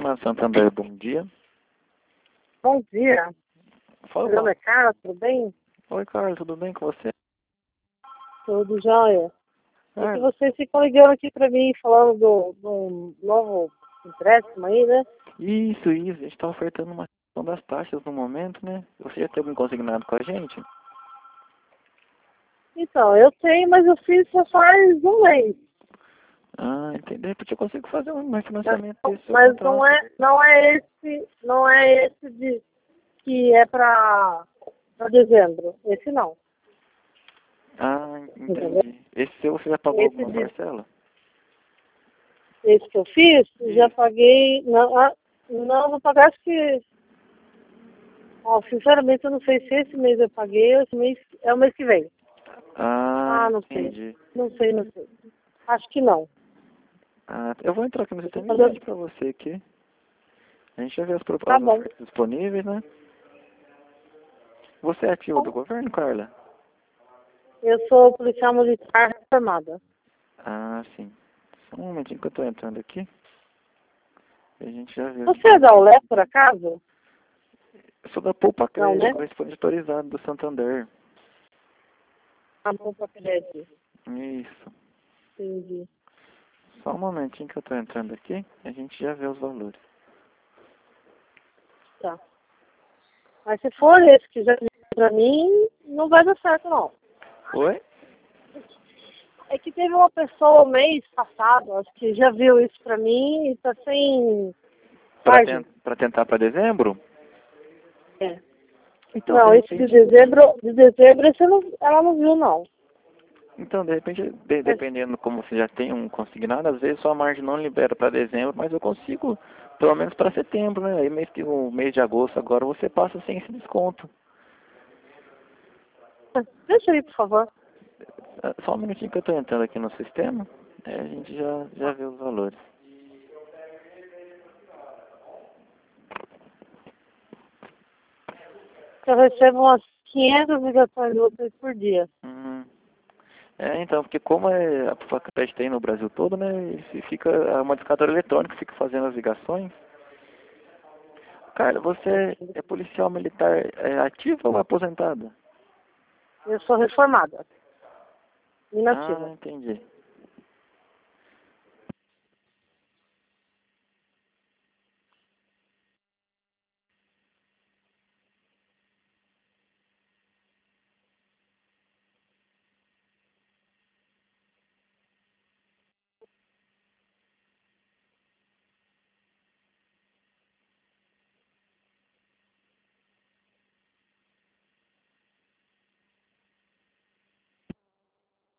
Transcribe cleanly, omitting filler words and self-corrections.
chamado Santander, bom dia. Bom dia. Fala, Meu nome é Carla, tudo bem? Oi, Carlos, tudo bem com você? Tudo jóia. É que Ah, vocês ficam ligando aqui pra mim, falando do novo empréstimo aí, né? isso, a gente está ofertando uma questão das taxas no momento, né? Você já tem algum consignado com a gente? Então, eu tenho, mas eu fiz só faz um mês. Ah, entendi. De repente eu consigo fazer um refinanciamento desse seu Mas contrato. não é esse que é pra dezembro. Esse não. Ah, Entendeu? entendi. Esse seu você já pagou Esse, alguma parcela? esse que eu fiz, já Isso. paguei. Não, não vou pagar, acho que. Ó, sinceramente, eu não sei se esse mês eu paguei ou esse mês é o mês que vem. Ah, Ah, não sei. entendi. Não sei, não sei. Acho que não. Ah, eu vou entrar aqui no sistema e Mas vejo pra você aqui. A gente já vê tá as bom. ofertas disponíveis, né? Você é ativo do governo, Carla? Eu sou policial militar reformada. Ah, sim. Só um momentinho que eu tô entrando aqui. A gente já vê. Você é da ULE, por acaso? Eu sou da Poupa Não, Crédito, né? correspondente autorizado do Santander. Ah, bom pra crédito. Isso. Entendi. Só um momentinho que eu tô entrando aqui. A gente já vê os valores. Tá. Mas se for esse que já pra mim, não vai dar certo, não. Oi? É que teve uma pessoa mês passado, acho que já viu isso pra mim e tá sem margem. Pra tentar pra dezembro? É. Então, de Não, esse repente... de dezembro esse ela não viu, não. Então, de repente, Mas, dependendo como você já tem um consignado, às vezes sua margem não libera para dezembro, mas eu consigo pelo menos para setembro, né? Aí o mês de agosto agora você passa sem esse desconto. deixa aí, por favor. Ah, só um minutinho que eu estou entrando aqui no sistema, aí a gente já vê os valores. Eu recebo umas 500 ligações de vocês por dia. Hum. É, então, porque como a Facred tem no Brasil todo, né? E fica a modificadora eletrônica fica fazendo as ligações. Cara, você é policial militar ativo ou aposentado? Eu sou reformada, Ah, inativa. entendi.